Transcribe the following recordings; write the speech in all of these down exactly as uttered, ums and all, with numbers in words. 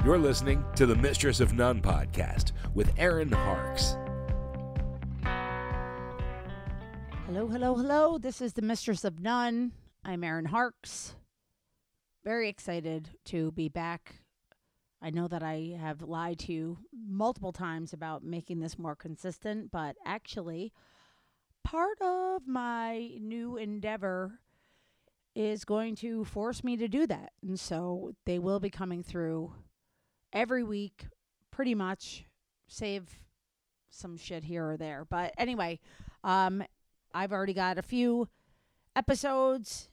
You're listening to the Mistress of None podcast with Erin Harks. Hello, hello, hello. This is the Mistress of None. I'm Erin Harks. Very excited to be back. I know that I have lied to you multiple times about making this more consistent, but actually, part of my new endeavor is going to force me to do that. And so they will be coming through every week, pretty much, save some shit here or there. But anyway, um, I've already got a few episodes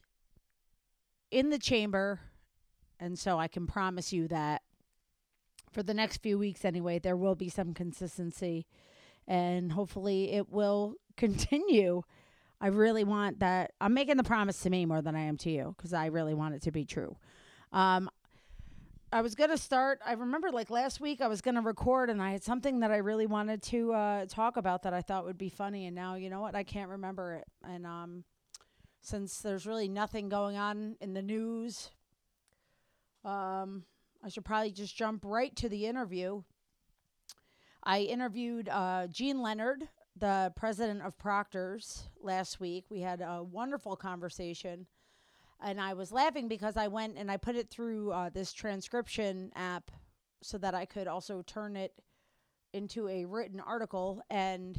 in the chamber, and so I can promise you that for the next few weeks anyway, there will be some consistency, and hopefully it will continue. I really want that. I'm making the promise to me more than I am to you because I really want it to be true. Um, I was going to start, I remember like last week I was going to record and I had something that I really wanted to uh, talk about that I thought would be funny. And now, you know what? I can't remember it. And um, since there's really nothing going on in the news, um, I should probably just jump right to the interview. I interviewed uh, Jean Leonard, the president of Proctor's, last week. We had a wonderful conversation. And I was laughing because I went and I put it through uh, this transcription app so that I could also turn it into a written article. And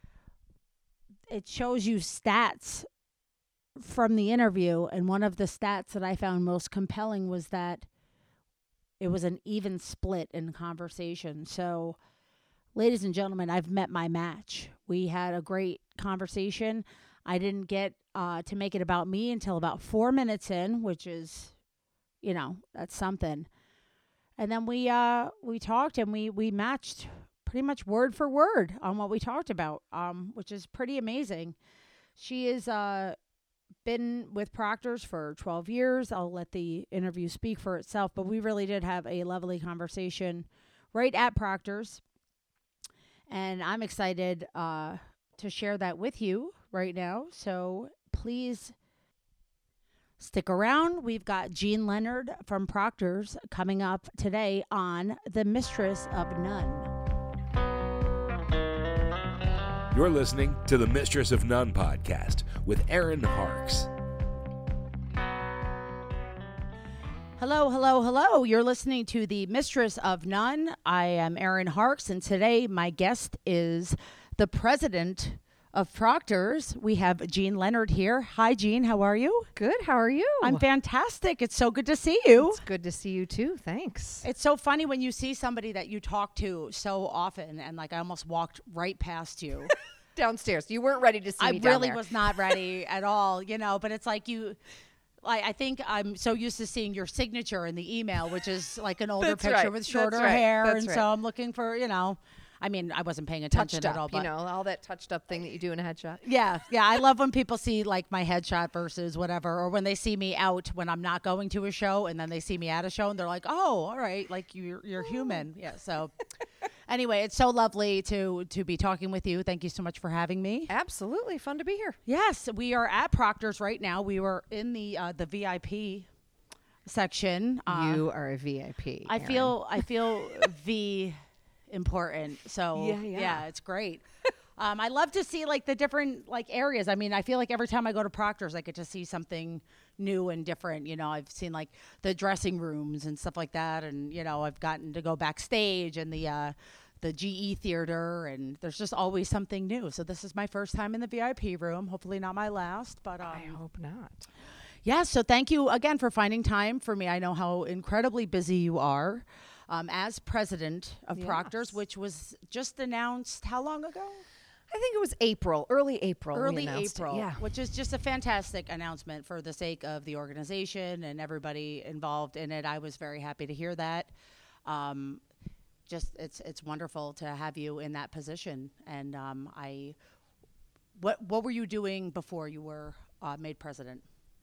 it shows you stats from the interview. And one of the stats that I found most compelling was that it was an even split in conversation. So, ladies and gentlemen, I've met my match. We had a great conversation. I didn't get uh, to make it about me until about four minutes in, which is, you know, that's something. And then we uh, we talked and we, we matched pretty much word for word on what we talked about, um, which is pretty amazing. She has uh, been with Proctor's for twelve years. I'll let the interview speak for itself, but we really did have a lovely conversation right at Proctor's. And I'm excited uh, to share that with you right now. So please stick around. We've got Jean Leonard from Proctor's coming up today on The Mistress of None. You're listening to the Mistress of None podcast with Erin Harks. Hello, hello, hello. You're listening to the Mistress of None. I am Erin Harks, and today my guest is the president of Proctor's. We have Jean Leonard here. Hi, Jean. How are you? Good. How are you? I'm fantastic. It's so good to see you. It's good to see you too. Thanks. It's so funny when you see somebody that you talk to so often, and like I almost walked right past you. Downstairs. You weren't ready to see I me down really there. was not ready at all, you know, but it's like you... Like, I think I'm so used to seeing your signature in the email, which is like an older That's picture right. with shorter That's right. hair. That's and right. so I'm looking for, you know, I mean, I wasn't paying attention touched at up, all. But you know, all that touched up thing that you do in a headshot. Yeah. Yeah. I love when people see like my headshot versus whatever, or when they see me out when I'm not going to a show and then they see me at a show and they're like, oh, all right. Like you're, you're human. Yeah. So anyway, it's so lovely to, to be talking with you. Thank you so much for having me. Absolutely. Fun to be here. Yes. We are at Proctor's right now. We were in the, uh, the V I P section. Uh, you are a V I P. I Erin. feel I feel V important. So Yeah, yeah. it's great. um, I love to see like the different like areas. I mean, I feel like every time I go to Proctor's, I get to see something new and different. You know, I've seen like the dressing rooms and stuff like that, and you know, I've gotten to go backstage and the uh, the G E theater, and there's just always something new. So this is my first time in the V I P room. Hopefully not my last, but um, I hope not. yeah, so thank you again for finding time for me. I know how incredibly busy you are um, as president of Yes. Proctor's, which was just announced how long ago? I think it was April, early April. we Early announced it. April, Yeah. which is just a fantastic announcement for the sake of the organization and everybody involved in it. I was very happy to hear that. Um, just it's it's wonderful to have you in that position. And um, I, what what were you doing before you were uh, made president?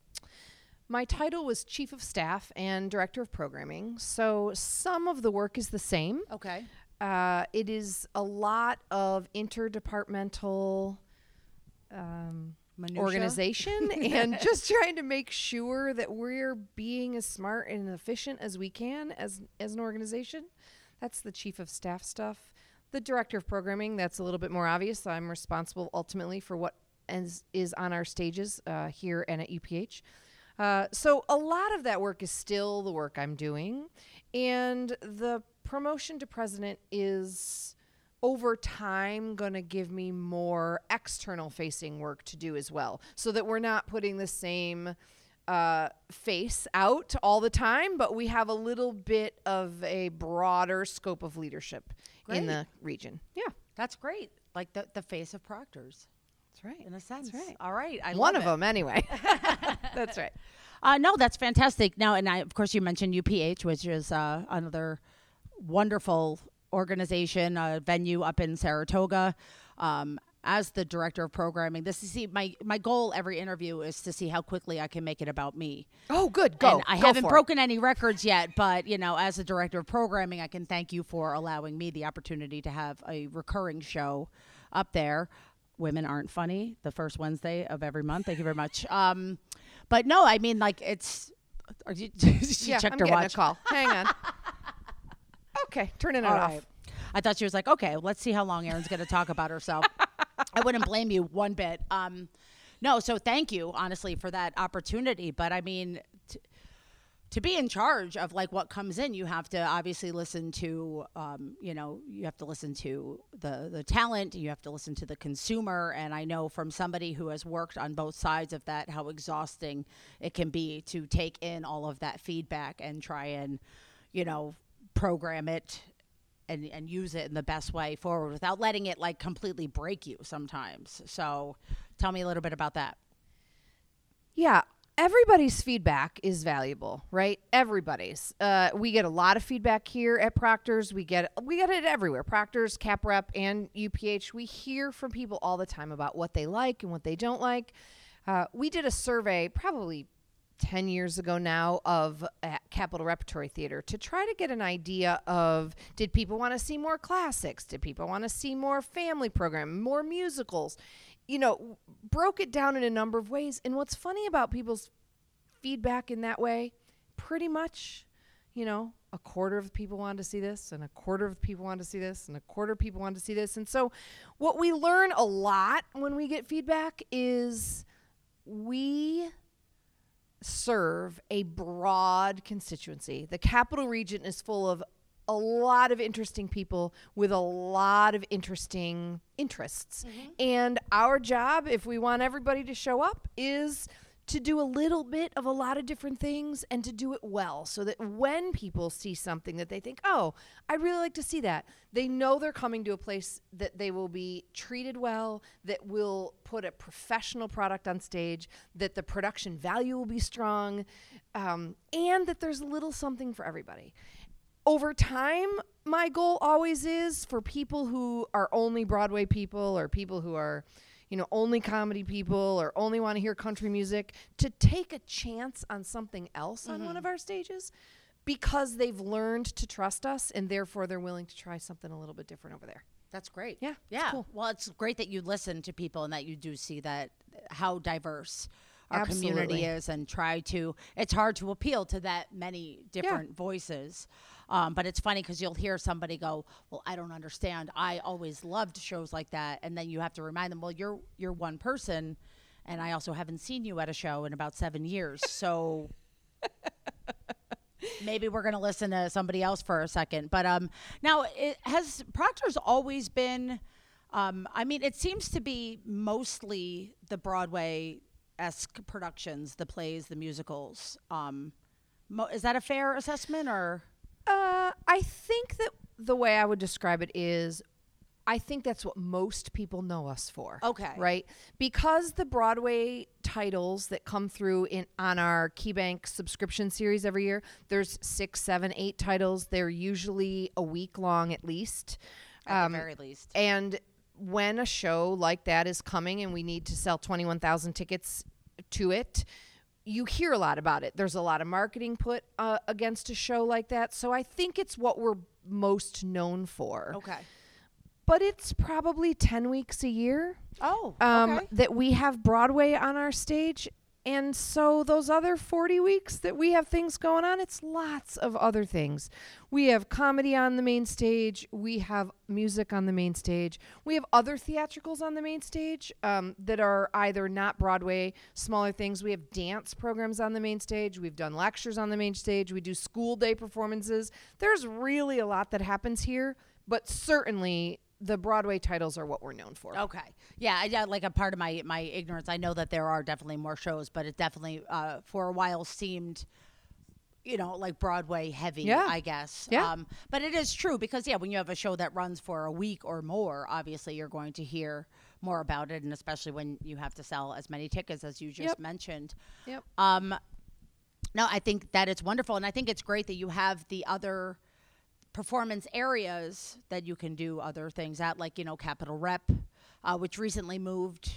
My title was Chief of Staff and Director of Programming, so some of the work is the same. Okay. Uh, it is a lot of interdepartmental um, Minutia? organization and just trying to make sure that we're being as smart and efficient as we can as as an organization. That's the chief of staff stuff. The director of programming, that's a little bit more obvious. I'm responsible ultimately for what is, is on our stages uh, here and at U P H. Uh, so a lot of that work is still the work I'm doing. And the promotion to president is over time going to give me more external facing work to do as well, so that we're not putting the same uh, face out all the time, but we have a little bit of a broader scope of leadership Great. in the region. Yeah, That's great. Like the, the face of Proctor's, that's right. in a sense. That's right. All right. I One love of it. them anyway. That's right. Uh, no, that's fantastic. Now, and I, of course, you mentioned U P H, which is uh, another wonderful organization, uh, venue up in Saratoga. Um, as the director of programming, this is see my my goal every interview is to see how quickly I can make it about me. Oh, good. Go. And I Go haven't for it. broken any records yet, but you know, as the director of programming, I can thank you for allowing me the opportunity to have a recurring show up there. Women Aren't Funny, the first Wednesday of every month. Thank you very much. Um, but no, I mean, like it's. Are you, she Yeah, checked I'm her getting watch. a call. Hang on. Okay, turning it All off. right. I thought she was like, okay, let's see how long Erin's going to talk about herself. I wouldn't blame you one bit. Um, no, so thank you, honestly, for that opportunity. But I mean, t- to be in charge of like what comes in, you have to obviously listen to, um, you know, you have to listen to the the talent. You have to listen to the consumer. And I know from somebody who has worked on both sides of that, how exhausting it can be to take in all of that feedback and try and, you know, program it and, and use it in the best way forward without letting it like completely break you sometimes. So tell me a little bit about that. Yeah. Everybody's feedback is valuable, right? Everybody's. Uh, we get a lot of feedback here at Proctor's. We get we get it everywhere. Proctor's, CapRep, and U P H. We hear from people all the time about what they like and what they don't like. Uh, we did a survey probably ten years ago now of uh, Capitol Repertory Theater to try to get an idea of, did people want to see more classics? Did people want to see more family programming, more musicals? You know, broke it down in a number of ways. And what's funny about people's feedback in that way, pretty much, you know, a quarter of people wanted to see this and a quarter of people wanted to see this and a quarter of people wanted to see this. And so what we learn a lot when we get feedback is we serve a broad constituency. The Capital Region is full of a lot of interesting people with a lot of interesting interests. Mm-hmm. And our job, if we want everybody to show up, is to do a little bit of a lot of different things and to do it well, so that when people see something that they think, oh, I'd really like to see that, they know they're coming to a place that they will be treated well, that will put a professional product on stage, that the production value will be strong, um, and that there's a little something for everybody. Over time, my goal always is for people who are only Broadway people or people who are, you know, only comedy people or only want to hear country music to take a chance on something else mm-hmm. on one of our stages, because they've learned to trust us and therefore they're willing to try something a little bit different over there. That's great. Yeah. Yeah. Cool. Well, it's great that you listen to people and that you do see that how diverse our Absolutely. community is, and try to, it's hard to appeal to that many different yeah. voices. Um, but it's funny because you'll hear somebody go, well, I don't understand. I always loved shows like that. And then you have to remind them, well, you're you're one person, and I also haven't seen you at a show in about seven years. So maybe we're going to listen to somebody else for a second. But um, now, it has Proctor's always been, um, I mean, it seems to be mostly the Broadway-esque productions, the plays, the musicals. Um, mo- is that a fair assessment, or? Uh, I think that the way I would describe it is, I think that's what most people know us for. Okay. Right? Because the Broadway titles that come through in on our KeyBank subscription series every year, there's six, seven, eight titles. They're usually a week long at least. At um, the very least. And when a show like that is coming and we need to sell twenty-one thousand tickets to it, you hear a lot about it. There's a lot of marketing put uh, against a show like that. So I think it's what we're most known for. Okay. but it's probably ten weeks a year Oh, um, okay. that we have Broadway on our stage. And so those other forty weeks that we have things going on, it's lots of other things. We have comedy on the main stage. We have music on the main stage. We have other theatricals on the main stage um, that are either not Broadway, smaller things. We have dance programs on the main stage. We've done lectures on the main stage. We do school day performances. There's really a lot that happens here, but certainly the Broadway titles are what we're known for. Okay. Yeah, I, I- like a part of my my ignorance. I know that there are definitely more shows, but it definitely uh, for a while seemed, you know, like Broadway heavy. Yeah. I guess. Yeah. Um, but it is true because yeah, when you have a show that runs for a week or more, obviously you're going to hear more about it, and especially when you have to sell as many tickets as you just Yep. mentioned. Yep. Um, no, I think that it's wonderful, and I think it's great that you have the other performance areas that you can do other things at, like, you know, Capitol Rep, uh, which recently moved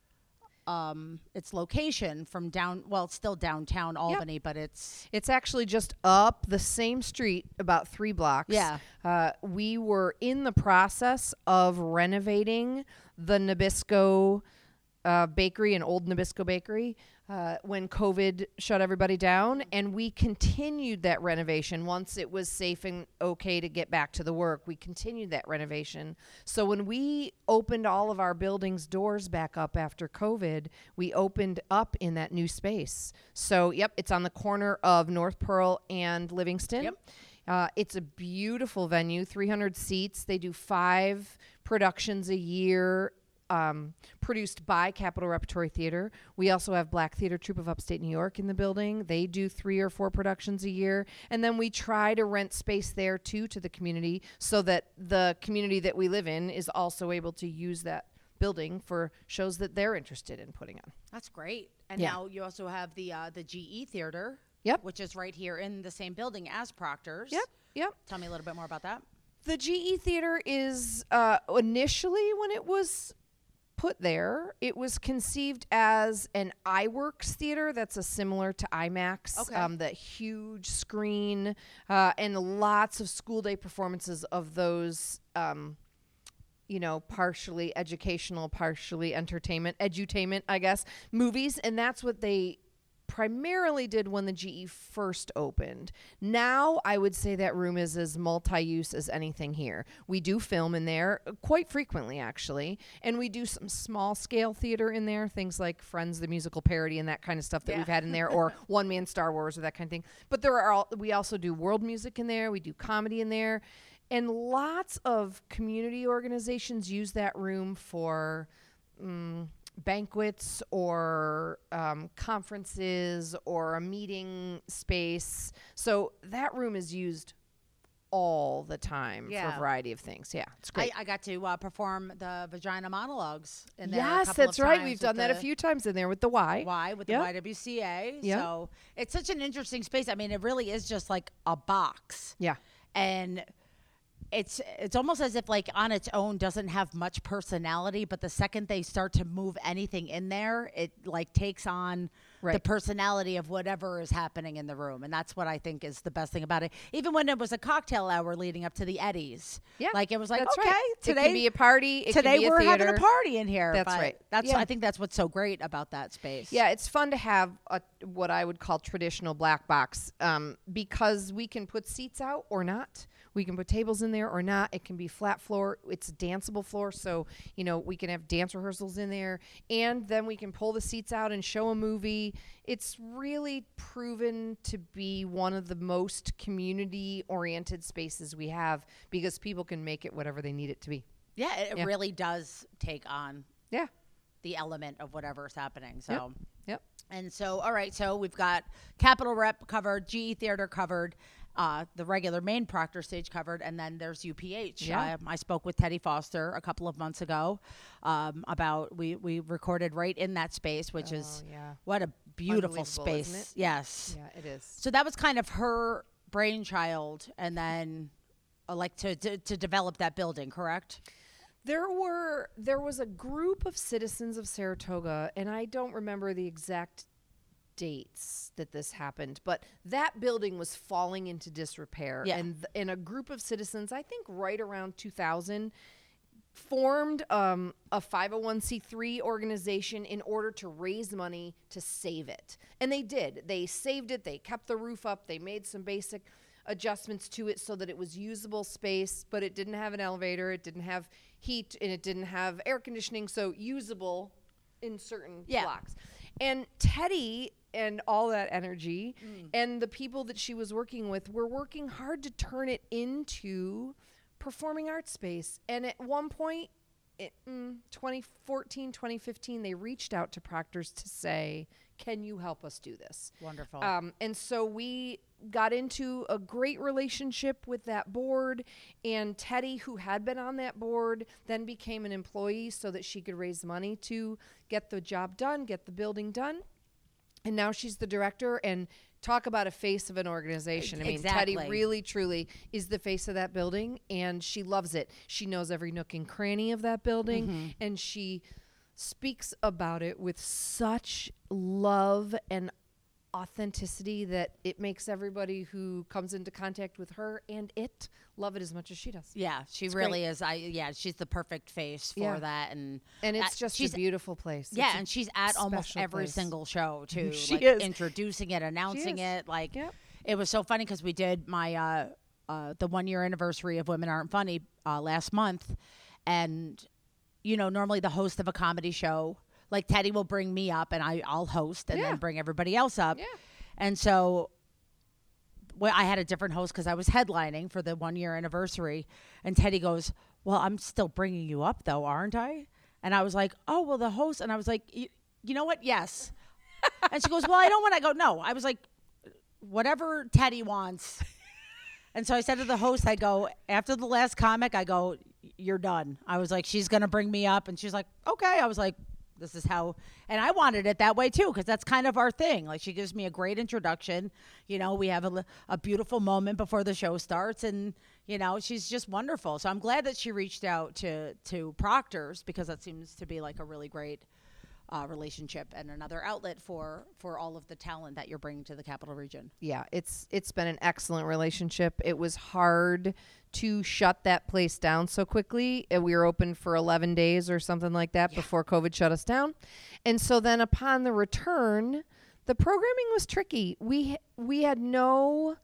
um, its location from down, well, it's still downtown Albany, but it's, It's actually just up the same street, about three blocks. Yeah. Uh, we were in the process of renovating the Nabisco uh, Bakery and Old Nabisco Bakery uh, when COVID shut everybody down. And we continued that renovation once it was safe and okay to get back to the work. We continued that renovation. So when we opened all of our buildings' doors back up after COVID, we opened up in that new space. So, yep, it's on the corner of North Pearl and Livingston. Yep. Uh, it's a beautiful venue, three hundred seats. They do five productions a year, um, produced by Capitol Repertory Theater. We also have Black Theater Troupe of Upstate New York in the building. They do three or four productions a year. And then we try to rent space there, too, to the community so that the community that we live in is also able to use that building for shows that they're interested in putting on. that's great. And Yeah. now you also have the uh, the G E Theater, Yep. which is right here in the same building as Proctor's. Yep, yep. Tell me a little bit more about that. The G E Theater is uh, initially, when it was put there, it was conceived as an iWorks theater that's a similar to IMAX. Okay. Um, the huge screen uh, and lots of school day performances of those, um, you know, partially educational, partially entertainment, edutainment, I guess, movies. And that's what they primarily did when the G E first opened. Now, I would say that room is as multi-use as anything here. We do film in there uh, quite frequently, actually, and we do some small-scale theater in there, things like Friends, the musical parody, and that kind of stuff that Yeah. we've had in there, or one-man Star Wars or that kind of thing. But there are all, we also do world music in there. We do comedy in there, and lots of community organizations use that room for Mm, banquets or um, conferences or a meeting space. So that room is used all the time for Yeah. a variety of things. Yeah, it's great. I, I got to uh, perform the vagina monologues in there. a yes, couple that's of right. times We've with done that a the few times in there with the Y. Y with Yep. the Y W C A. Yep. So it's such an interesting space. I mean, it really is just like a box. Yeah. And it's it's almost as if like on its own doesn't have much personality, but the second they start to move anything in there, it like takes on the Right. personality of whatever is happening in the room. And that's what I think is the best thing about it. Even when it was a cocktail hour leading up to the Eddies. Yeah. Like it was like, That's okay, right. today it can be a party. It today can be a we're theater. having a party in here. That's but right. That's Yeah. I think that's what's so great about that space. Yeah, it's fun to have a, what I would call traditional black box um, because we can put seats out or not. We can put tables in there or not. It can be flat floor. It's a danceable floor, so you know we can have dance rehearsals in there, and then we can pull the seats out and show a movie. It's really proven to be one of the most community-oriented spaces we have because people can make it whatever they need it to be. Yeah, it Yeah. really does take on Yeah. the element of whatever's happening. So Yep. and so all right, so we've got Capitol Rep covered, G E Theater covered, uh, the regular main Proctor stage covered, and then there's U P H. Yeah. I, I spoke with Teddy Foster a couple of months ago um, about we we recorded right in that space, which is Oh, yeah. what a beautiful Unbelievable, space. isn't it? Yes. Yeah, it is. So that was kind of her brainchild, and then uh, like to, to to develop that building, correct? There were there was a group of citizens of Saratoga, and I don't remember the exact dates that this happened, but that building was falling into disrepair, Yeah. and th- and a group of citizens, I think right around two thousand, formed um, a five oh one c three organization in order to raise money to save it. And they did. They saved it. They kept the roof up. They made some basic adjustments to it so that it was usable space, but it didn't have an elevator. It didn't have heat, and it didn't have air conditioning, so usable in certain Yeah. blocks. And Teddy and all that energy Mm. and the people that she was working with were working hard to turn it into performing arts space. And at one point, it, mm, twenty fourteen, twenty fifteen, they reached out to Proctor's to say, can you help us do this? Wonderful. Um, and so we got into a great relationship with that board, and Teddy, who had been on that board, then became an employee so that she could raise money to get the job done, get the building done. And now she's the director, and talk about a face of an organization. I mean, Exactly. Teddy really, truly is the face of that building, and she loves it. She knows every nook and cranny of that building, Mm-hmm. and she speaks about it with such love and authenticity that it makes everybody who comes into contact with her and it love it as much as she does. Yeah, she It's really great. is. I yeah, she's the perfect face for Yeah. that, and And it's that- just she's a beautiful place. yeah, It's a and she's at almost special every place. single show too. She like is. introducing it, announcing is. it. Like Yep. it was so funny because we did my uh, uh, the one year anniversary of Women Aren't Funny uh, last month, and you know normally the host of a comedy show, like Teddy will bring me up and I I'll host and Yeah. then bring everybody else up. Yeah. And so well, I had a different host because I was headlining for the one year anniversary. And Teddy goes, well, I'm still bringing you up, though, aren't I? And I was like, oh, well, the host. And I was like, you know what? Yes. And she goes, well, I don't want to go. No. I was like, whatever Teddy wants. And so I said to the host, I go, after the last comic, I go, you're done. I was like, she's going to bring me up. And she's like, okay. I was like, this is how, and I wanted it that way too, because that's kind of our thing. Like she gives me a great introduction. You know, we have a, li- a beautiful moment before the show starts, and you know, she's just wonderful. So I'm glad that she reached out to to Proctor's, because that seems to be like a really great uh, relationship and another outlet for for all of the talent that you're bringing to the Capital Region. Yeah, it's it's been an excellent relationship. It was hard to shut that place down so quickly. Uh, We were open for eleven days or something like that before COVID shut us down. And so then upon the return, the programming was tricky. We we had no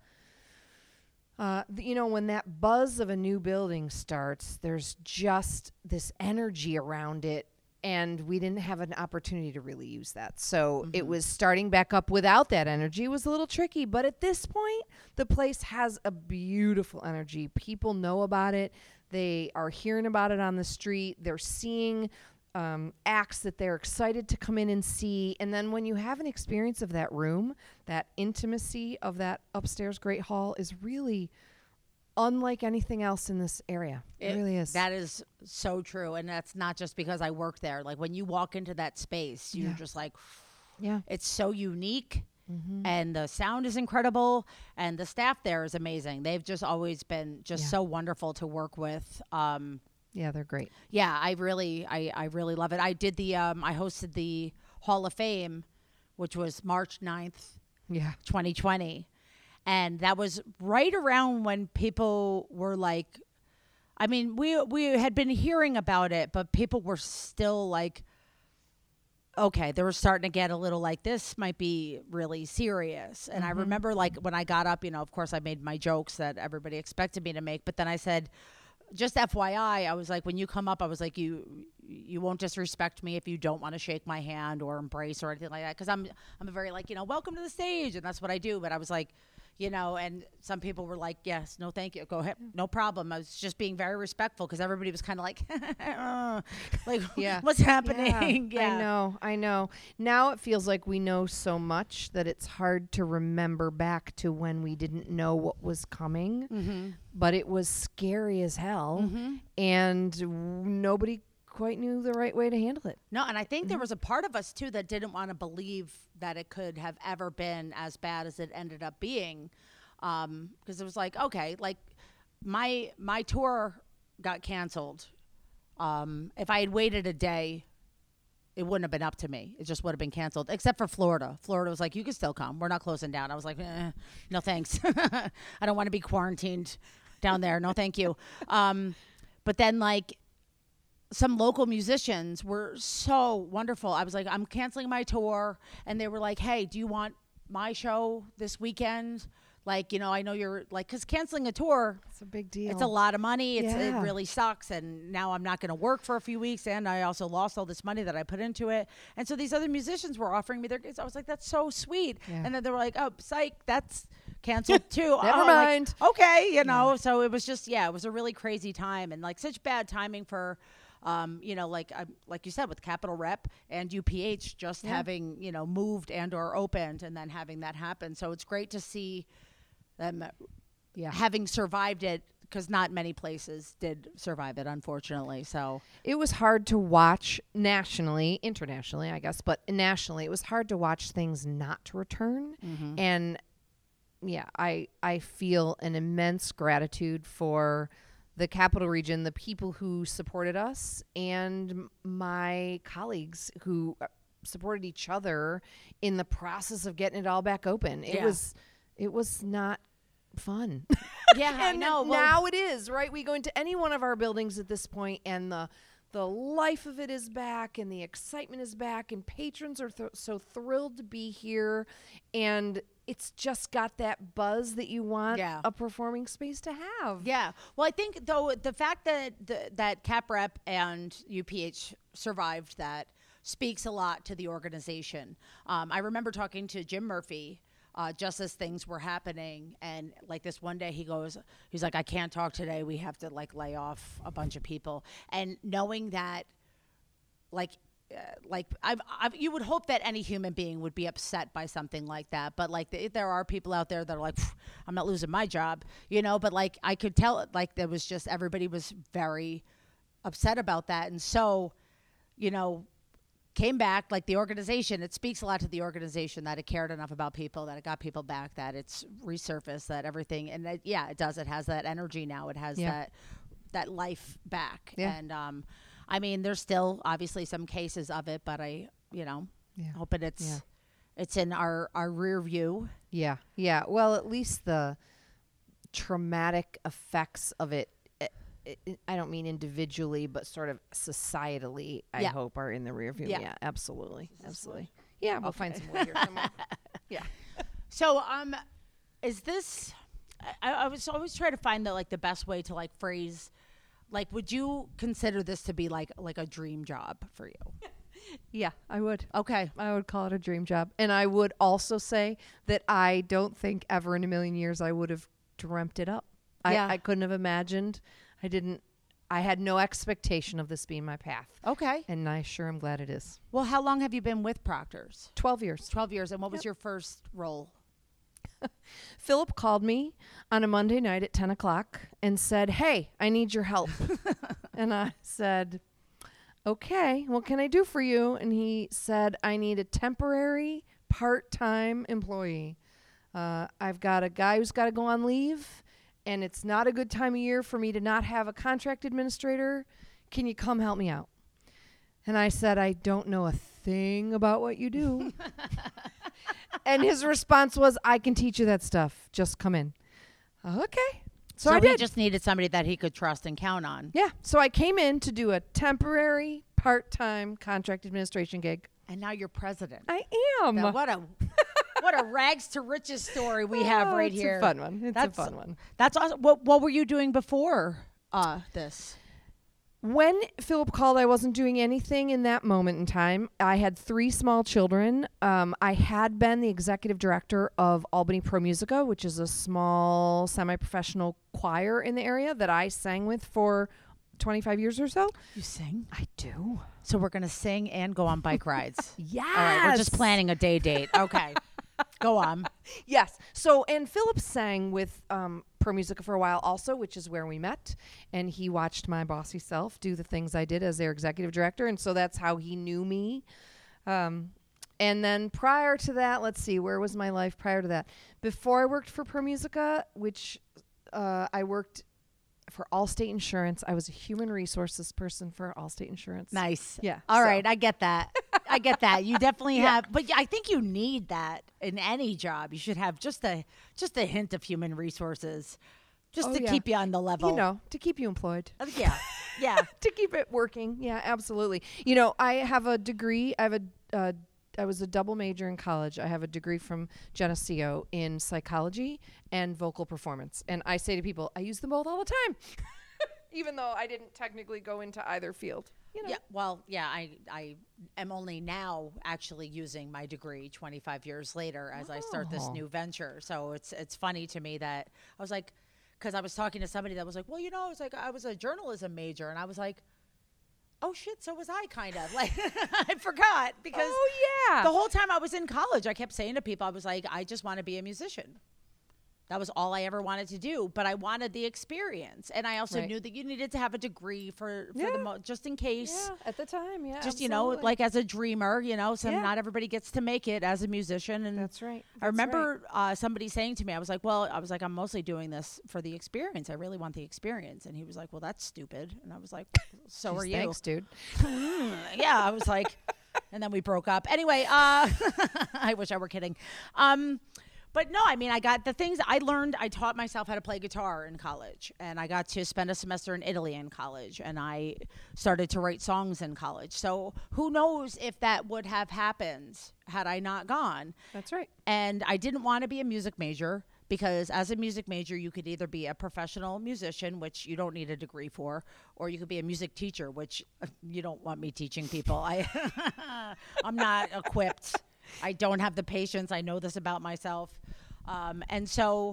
uh, th- you know, when that buzz of a new building starts, there's just this energy around it. And we didn't have an opportunity to really use that. So it was starting back up without that energy was a little tricky. But at this point, the place has a beautiful energy. People know about it. They are hearing about it on the street. They're seeing um, acts that they're excited to come in and see. And then when you have an experience of that room, that intimacy of that upstairs Great Hall is really unlike anything else in this area. It, really is. That is so true. And that's not just because I work there. Like when you walk into that space, you're Yeah. just like, yeah. it's so unique. Mm-hmm. And the sound is incredible, and the staff there is amazing. They've just always been just Yeah. so wonderful to work with. Um, Yeah, they're great. yeah, I really, I, I really love it. I did the, um, I hosted the Hall of Fame, which was March ninth, Yeah. twenty twenty. And that was right around when people were like, I mean, we we had been hearing about it, but people were still like, okay, they were starting to get a little like, this might be really serious. And I remember like when I got up, you know, of course I made my jokes that everybody expected me to make, but then I said, just F Y I, I was like, when you come up, I was like, you you won't disrespect me if you don't want to shake my hand or embrace or anything like that. Because I'm I'm a very like, you know, welcome to the stage, and that's what I do. But I was like, you know, and some people were like, yes, no, thank you, go ahead, no problem. I was just being very respectful because everybody was kind of like, uh, like, Yeah. what's happening? Yeah, I know, I know. Now it feels like we know so much that it's hard to remember back to when we didn't know what was coming. Mm-hmm. But it was scary as hell, Mm-hmm. and w- nobody quite knew the right way to handle it. No, and I think there was a part of us too that didn't want to believe that it could have ever been as bad as it ended up being, um, because it was like, okay, like my my tour got canceled. Um, if I had waited a day, it wouldn't have been up to me. It just would have been canceled, except for Florida. Florida was like, you can still come. We're not closing down. I was like, eh, no thanks. I don't want to be quarantined down there. No, thank you. Um, but then like. some local musicians were so wonderful. I was like, I'm canceling my tour. And they were like, hey, do you want my show this weekend? Like, you know, I know you're like, because canceling a tour, It's a big deal. it's a lot of money. It's, Yeah. It really sucks. And now I'm not going to work for a few weeks. And I also lost all this money that I put into it. And so these other musicians were offering me their gigs. I was like, that's so sweet. Yeah. And then they were like, oh, psych, that's canceled too. Never Oh, like, mind. okay, you know. So it was just, yeah, it was a really crazy time. And like such bad timing for, um, you know, like uh, like you said, with Capital Rep and U P H just Yeah. having, you know, moved and or opened and then having that happen. So it's great to see them Yeah. having survived it, because not many places did survive it, unfortunately. So It was hard to watch nationally, internationally, I guess, but nationally, it was hard to watch things not return. And yeah, I I feel an immense gratitude for the Capital Region, the people who supported us, and m- my colleagues who uh, supported each other in the process of getting it all back open. It Yeah. was it was not fun. yeah, I and know. Well, now it is, right? We go into any one of our buildings at this point, and the the life of it is back, and the excitement is back, and patrons are th- so thrilled to be here, and it's just got that buzz that you want Yeah. a performing space to have. yeah. Well, I think though the fact that the, that Cap Rep and U P H survived that speaks a lot to the organization. Um, I remember talking to Jim Murphy. Uh, just as things were happening, and like this one day he goes, he's like, I can't talk today. We have to like lay off a bunch of people. And knowing that, like, uh, like I've, I've, you would hope that any human being would be upset by something like that. But like, th- there are people out there that are like, "Phew, I'm not losing my job, you know. But like, I could tell, like, there was just everybody was very upset about that, and so, you know. Came back, like the organization, it speaks a lot to the organization that it cared enough about people, that it got people back, that it's resurfaced, that everything, and it, yeah, it does. It has that energy now. It has Yeah. that that life back. Yeah. And um, I mean, there's still obviously some cases of it, but I, you know, Yeah. hoping it's Yeah. it's in our our rear view. Yeah, yeah. Well, at least the traumatic effects of it, i i I don't mean individually, but sort of societally, I Yeah. hope are in the rear view. Yeah. Yeah, absolutely. Absolutely. Yeah, we'll find Okay. some wood here somewhere. Yeah. So, um, is this? I, I was always trying to find the like the best way to like phrase, like, would you consider this to be like like a dream job for you? Yeah, I would. Okay. I would call it a dream job. And I would also say that I don't think ever in a million years I would have dreamt it up. Yeah. I, I couldn't have imagined. I didn't. I had no expectation of this being my path. Okay. And I sure am glad it is. Well, how long have you been with Proctor's? twelve years. twelve years. And what was Yep. your first role? Philip called me on a Monday night at ten o'clock and said, "Hey, I need your help." And I said, "Okay, what can I do for you?" And he said, "I need a temporary part-time employee. Uh, I've got a guy who's got to go on leave, and it's not a good time of year for me to not have a contract administrator. Can you come help me out?" And I said, "I don't know a thing about what you do." And his response was, "I can teach you that stuff. Just come in." Okay. So, So, I he did. just needed somebody that he could trust and count on. Yeah. So I came in to do a temporary part-time contract administration gig. And now you're president. I am. Now, what a what a rags to riches story we have Oh, right it's here. a fun one. It's That's a fun one. That's awesome. What what were you doing before uh, this? When Philip called, I wasn't doing anything in that moment in time. I had three small children. Um, I had been the executive director of Albany Pro Musica, which is a small semi-professional choir in the area that I sang with for twenty-five years or so. You sing? I do. So we're gonna sing and go on bike rides. Yes. All right, we're just planning a day date. Okay, go on. Yes. So, and Philip sang with um, Pro Musica for a while also, which is where we met. And he watched my bossy self do the things I did as their executive director. And so that's how he knew me. Um, and then prior to that, let's see, where was my life prior to that? Before I worked for Pro Musica, which uh, I worked for Allstate Insurance. I was a human resources person for Allstate Insurance. Nice. Yeah. All so- right, I get that. I get that. You definitely Yeah. have, but I think you need that in any job. You should have just a just a hint of human resources Just Oh, to yeah. keep you on the level. You know, to keep you employed. Uh, yeah, yeah. To keep it working. Yeah, absolutely. You know, I have a degree. I have a, uh, I was a double major in college. I have a degree from Geneseo in psychology and vocal performance. And I say to people, I use them both all the time, even though I didn't technically go into either field. You know? Yeah, well, yeah, I I am only now actually using my degree twenty-five years later as I start this Oh. new venture. So it's it's funny to me that I was like, because I was talking to somebody that was like, well, you know, I was like, I was a journalism major, and I was like, oh shit, so was I kind of like I forgot because Oh, yeah. the whole time I was in college, I kept saying to people, I was like, I just want to be a musician. That was all I ever wanted to do, but I wanted the experience, and I also Right. knew that you needed to have a degree for for Yeah. the mo- just in case. Yeah, at the time, yeah. Just, you know, absolutely. like as a dreamer, you know, so Yeah. not everybody gets to make it as a musician. And That's right. I remember uh, somebody saying to me, I was like, well, I was like, I'm mostly doing this for the experience. I really want the experience. And he was like, well, that's stupid. And I was like, so are you? Thanks, dude. Yeah, I was like, and then we broke up. Anyway, uh, I wish I were kidding. Um, but no, I mean, I got the things I learned. I taught myself how to play guitar in college, and I got to spend a semester in Italy in college, and I started to write songs in college. So who knows if that would have happened had I not gone. That's right. And I didn't want to be a music major because as a music major, you could either be a professional musician, which you don't need a degree for, or you could be a music teacher, which uh, you don't want me teaching people. I, I'm not equipped. I don't have the patience. I know this about myself. Um, and so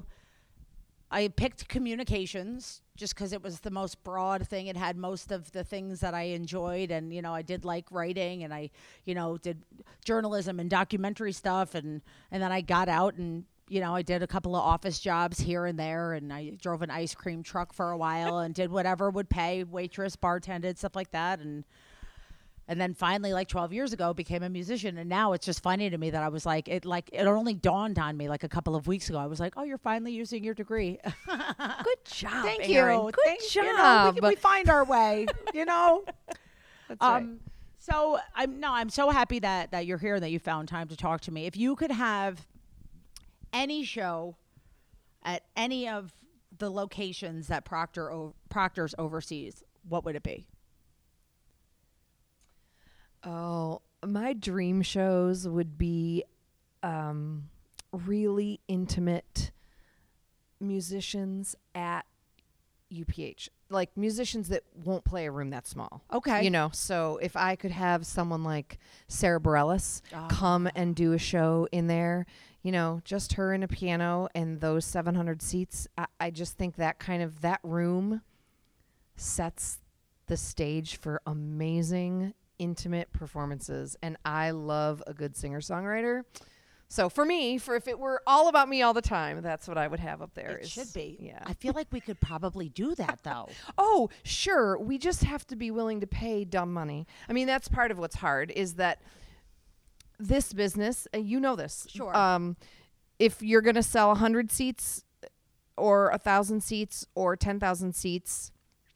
I picked communications just because it was the most broad thing. It had most of the things that I enjoyed. And, you know, I did like writing, and I, you know, did journalism and documentary stuff. And, and then I got out and, you know, I did a couple of office jobs here and there. And I drove an ice cream truck for a while and did whatever would pay, waitress, bartended, stuff like that. And And then finally, like twelve years ago, became a musician. And now it's just funny to me that I was like, it like it only dawned on me like a couple of weeks ago. I was like, oh, you're finally using your degree. Good job. Thank Aaron. you. Good Thank, job. You know, we, can- we find our way, you know? That's right. Um, so I'm no, I'm so happy that that you're here and that you found time to talk to me. If you could have any show at any of the locations that Proctor o- Proctor's oversees, what would it be? Oh, my dream shows would be um, really intimate musicians at U P H. Like musicians that won't play a room that small. Okay. You know, so if I could have someone like Sarah Bareilles Oh. come and do a show in there, you know, just her and a piano and those seven hundred seats, I, I just think that kind of, that room sets the stage for amazing, intimate performances. And I love a good singer-songwriter. So for me, for if it were all about me all the time, that's what I would have up there. It is- should be. Yeah. I feel like we could probably do that though. Oh, sure. We just have to be willing to pay dumb money. I mean, that's part of what's hard is that this business, and you know this. Sure. Um, if you're going to sell one hundred seats or one thousand seats or ten thousand seats,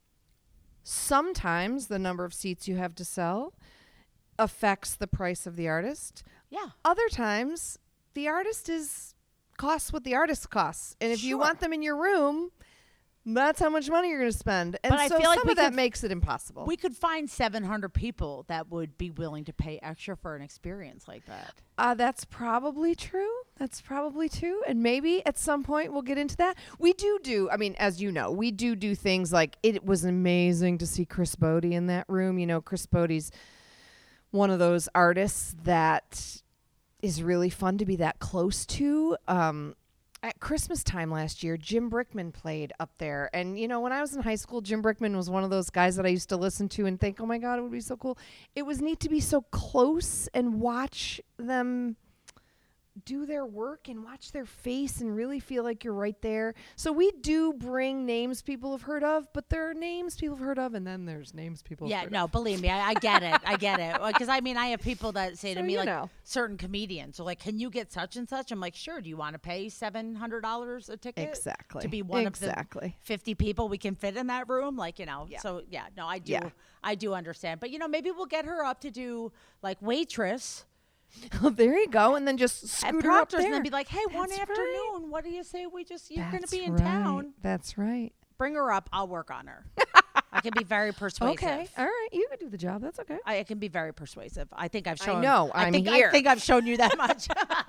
sometimes the number of seats you have to sell affects the price of the artist. Yeah. Other times, the artist is costs what the artist costs. And if you Sure. want them in your room, that's how much money you're going to spend. And But I so feel like some we of that could- makes it impossible. We could find seven hundred people that would be willing to pay extra for an experience like that. Uh, that's probably true. That's probably true. And maybe at some point we'll get into that. We do do, I mean, as you know, we do do things like it was amazing to see Chris Bodie in that room. You know, Chris Bodie's one of those artists that is really fun to be that close to. Um, at Christmas time last year, Jim Brickman played up there. And, you know, when I was in high school, Jim Brickman was one of those guys that I used to listen to and think, oh, my God, it would be so cool. It was neat to be so close and watch them do their work and watch their face and really feel like you're right there. So we do bring names people have heard of, but there are names people have heard of, and then there's names people have Yeah, heard no, believe me, I, I get it. I get it. Because I mean, I have people that say to So me, you like, know. certain comedians, so like, can you get such and such? I'm like, sure. Do you want to pay seven hundred dollars a ticket? Exactly. To be one exactly. of the fifty people we can fit in that room? Like, you know, Yeah. so yeah, no, I do. Yeah. I do understand. But, you know, maybe we'll get her up to do like waitress There you go. And then just At scoot her up Proctor's, and there. then be like, hey, one That's afternoon, right. what do you say we just, you're going to That's be in right. town. That's right. Bring her up. I'll work on her. I can be very persuasive. Okay. All right. You can do the job. That's okay. I, I can be very persuasive. I think I've I shown. know. I I'm think, here. I think I've shown you that much.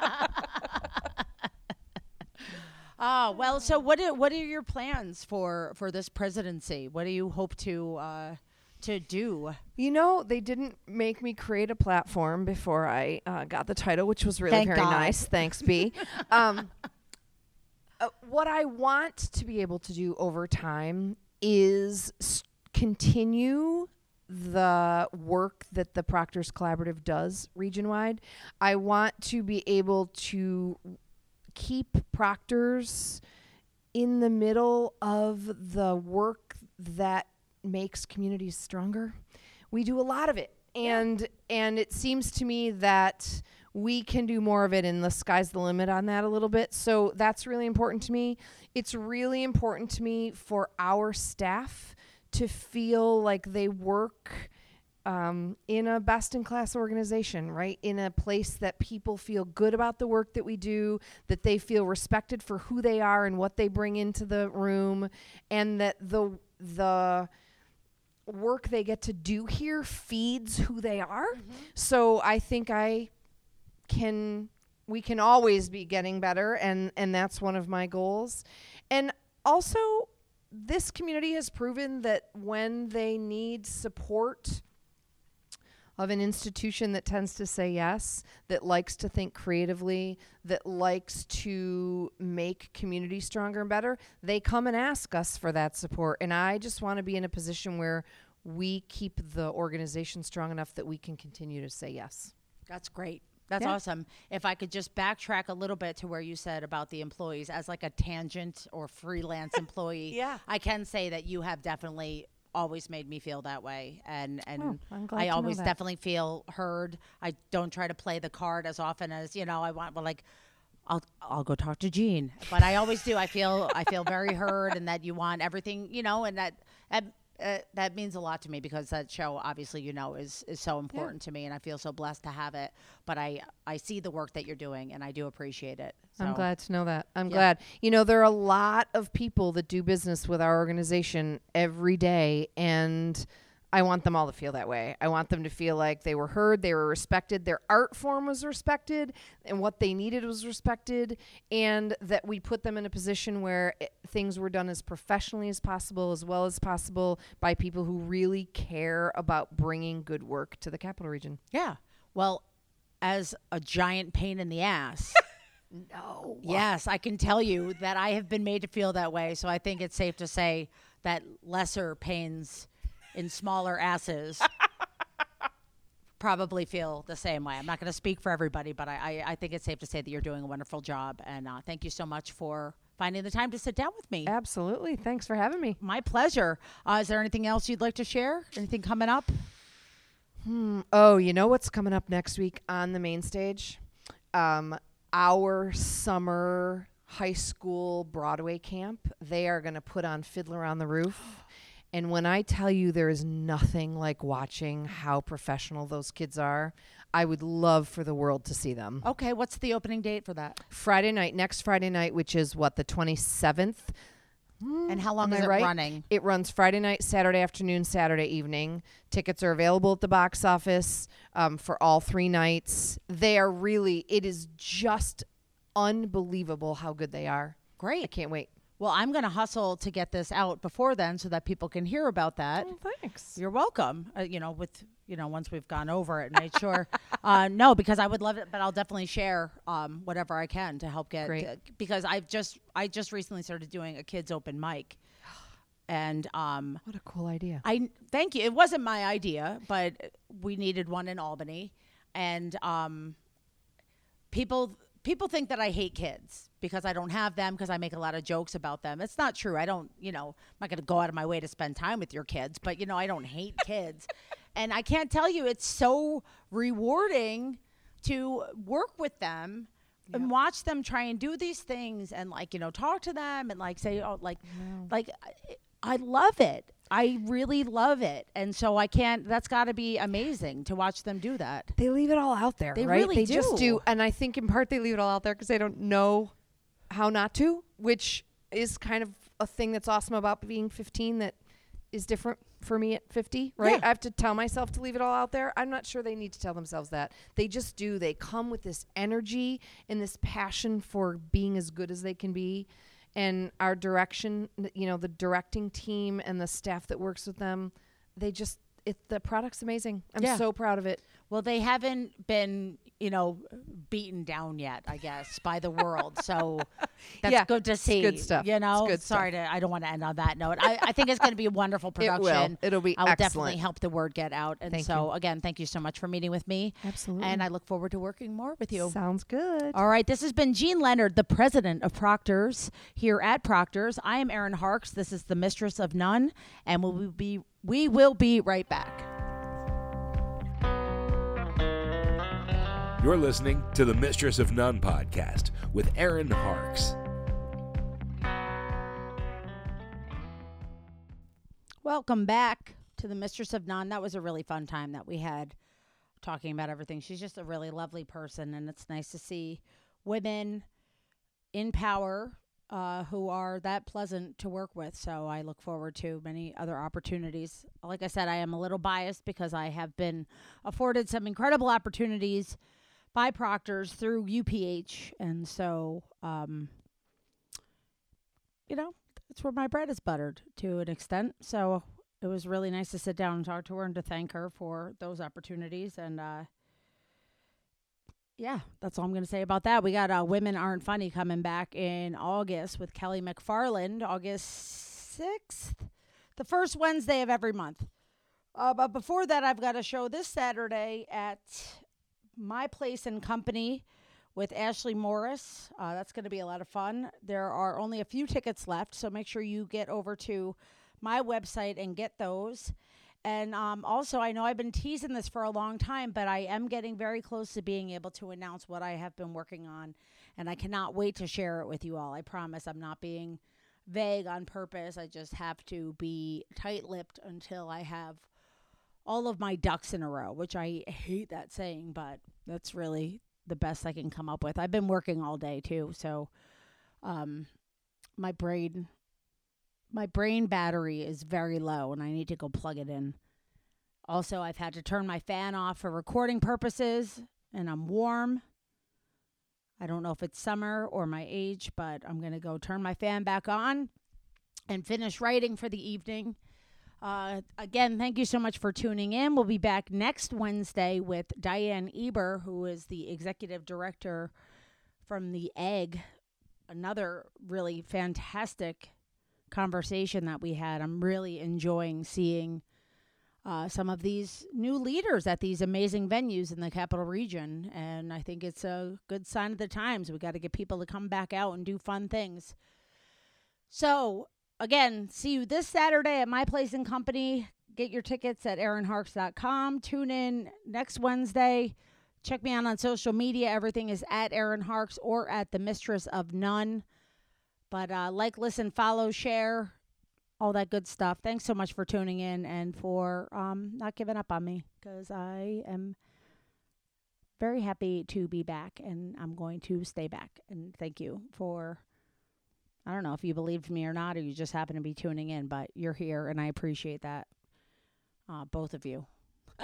Oh, well, so what are, what are your plans for, for this presidency? What do you hope to uh, to do? You know, they didn't make me create a platform before I uh, got the title, which was really Thank very God. nice. Thanks, B. um, uh, what I want to be able to do over time is s- continue the work that the Proctors Collaborative does region-wide. I want to be able to keep Proctors in the middle of the work that makes communities stronger. We do a lot of it. And and it seems to me that we can do more of it, and the sky's the limit on that a little bit. So that's really important to me. It's really important to me for our staff to feel like they work um, in a best-in-class organization, right? In a place that people feel good about the work that we do, that they feel respected for who they are and what they bring into the room, and that the the work they get to do here feeds who they are. Mm-hmm. So I think I can, we can always be getting better, and, and that's one of my goals. And also, this community has proven that when they need support of an institution that tends to say yes, that likes to think creatively, that likes to make community stronger and better, they come and ask us for that support. And I just want to be in a position where we keep the organization strong enough that we can continue to say yes. That's great. That's Yeah. awesome. If I could just backtrack a little bit to where you said about the employees as like a tangent or freelance employee, Yeah. I can say that you have definitely always made me feel that way, and and Oh, I'm glad I to know always that. definitely feel heard. I don't try to play the card as often as, you know, I want, but like I'll I'll go talk to Jean, but I always do. I feel I feel very heard, and that you want everything, you know, and that that, uh, that means a lot to me, because that show, obviously, you know, is is so important to me, and I feel so blessed to have it. But I I see the work that you're doing, and I do appreciate it. So. I'm glad to know that. I'm Yeah. glad. You know, there are a lot of people that do business with our organization every day, and I want them all to feel that way. I want them to feel like they were heard, they were respected, their art form was respected, and what they needed was respected, and that we put them in a position where it, things were done as professionally as possible, as well as possible, by people who really care about bringing good work to the Capital Region. Yeah. Well, as a giant pain in the ass. No. Yes, I can tell you that I have been made to feel that way. So I think it's safe to say that lesser pains in smaller asses probably feel the same way. I'm not going to speak for everybody, but I, I, I think it's safe to say that you're doing a wonderful job. And uh, thank you so much for finding the time to sit down with me. Absolutely. Thanks for having me. My pleasure. Uh, is there anything else you'd like to share? Anything coming up? Hmm. Oh, you know what's coming up next week on the main stage? Um, our summer high school Broadway camp. They are going to put on Fiddler on the Roof. And when I tell you there is nothing like watching how professional those kids are, I would love for the world to see them. Okay, what's the opening date for that? Friday night, next Friday night, which is what, the twenty-seventh? And how long Am is I it right? running? It runs Friday night, Saturday afternoon, Saturday evening. Tickets are available at the box office um, for all three nights. They are really, it is just unbelievable how good they are. Great. I can't wait. Well, I'm going to hustle to get this out before then so that people can hear about that. Oh, thanks. You're welcome. Uh, you know, with, you know, once we've gone over it and made sure. Uh, no, because I would love it, but I'll definitely share um, whatever I can to help get, Great. uh, because I've just, I just recently started doing a kids open mic. And um, What a cool idea. I thank you. It wasn't my idea, but we needed one in Albany. And um, people people think that I hate kids because I don't have them, because I make a lot of jokes about them. It's not true. I don't, you know, I'm not going to go out of my way to spend time with your kids, but, you know, I don't hate kids. And I can't tell you, it's so rewarding to work with them and watch them try and do these things and, like, you know, talk to them and, like, say, oh, like, like, I, I love it. I really love it. And so I can't, that's got to be amazing to watch them do that. They leave it all out there, They right? really they just do. do. And I think in part they leave it all out there because they don't know how not to, which is kind of a thing that's awesome about being fifteen that is different for me at fifty, right? Yeah. I have to tell myself to leave it all out there. I'm not sure they need to tell themselves that. They just do. They come with this energy and this passion for being as good as they can be. And our direction, you know, the directing team and the staff that works with them, they just, it, the product's amazing. I'm Yeah. so proud of it. Well, they haven't been, you know, beaten down yet, I guess, by the world. So that's Yeah, good to see. good stuff. You know, It's good sorry to, I don't want to end on that note. I, I think it's going to be a wonderful production. It will. It'll be I will excellent. definitely help the word get out. And Thank so, you. again, thank you so much for meeting with me. Absolutely. And I look forward to working more with you. Sounds good. All right, this has been Jean Leonard, the president of Proctor's here at Proctor's. I am Erin Harks. This is the Mistress of None, and we'll be we will be right back. You're listening to the Mistress of None podcast with Erin Harks. Welcome back to the Mistress of None. That was a really fun time that we had talking about everything. She's just a really lovely person, and it's nice to see women in power uh, who are that pleasant to work with. So I look forward to many other opportunities. Like I said, I am a little biased because I have been afforded some incredible opportunities by Proctor's through U P H. And so, um, you know, it's where my bread is buttered to an extent. So it was really nice to sit down and talk to her and to thank her for those opportunities. And, uh, yeah, that's all I'm going to say about that. We got uh, Women Aren't Funny coming back in August with Kelly McFarland, August sixth, the first Wednesday of every month. Uh, but before that, I've got a show this Saturday at My Place and Company with Ashley Morris. Uh, that's going to be a lot of fun. There are only a few tickets left, so make sure you get over to my website and get those. And um, also, I know I've been teasing this for a long time, but I am getting very close to being able to announce what I have been working on, and I cannot wait to share it with you all. I promise I'm not being vague on purpose. I just have to be tight-lipped until I have all of my ducks in a row, which I hate that saying, but that's really the best I can come up with. I've been working all day too, so um, my brain, my brain battery is very low, and I need to go plug it in. Also, I've had to turn my fan off for recording purposes, and I'm warm. I don't know if it's summer or my age, but I'm going to go turn my fan back on and finish writing for the evening. Uh, again, thank you so much for tuning in. We'll be back next Wednesday with Diane Eber, who is the executive director from The Egg. Another really fantastic conversation that we had. I'm really enjoying seeing uh, some of these new leaders at these amazing venues in the Capital Region, and I think it's a good sign of the times. We got to get people to come back out and do fun things. So, again, see you this Saturday at My Place and Company. Get your tickets at erin harks dot com. Tune in next Wednesday. Check me out on social media. Everything is at Erin Harks or at The Mistress of None. But uh, like, listen, follow, share, all that good stuff. Thanks so much for tuning in and for um, not giving up on me, because I am very happy to be back, and I'm going to stay back. And thank you for, I don't know if you believed me or not, or you just happen to be tuning in, but you're here, and I appreciate that, uh, both of you.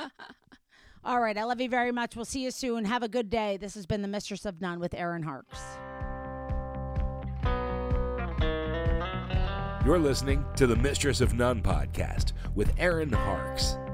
All right, I love you very much. We'll see you soon. Have a good day. This has been The Mistress of None with Erin Harks. You're listening to the Mistress of None podcast with Erin Harks.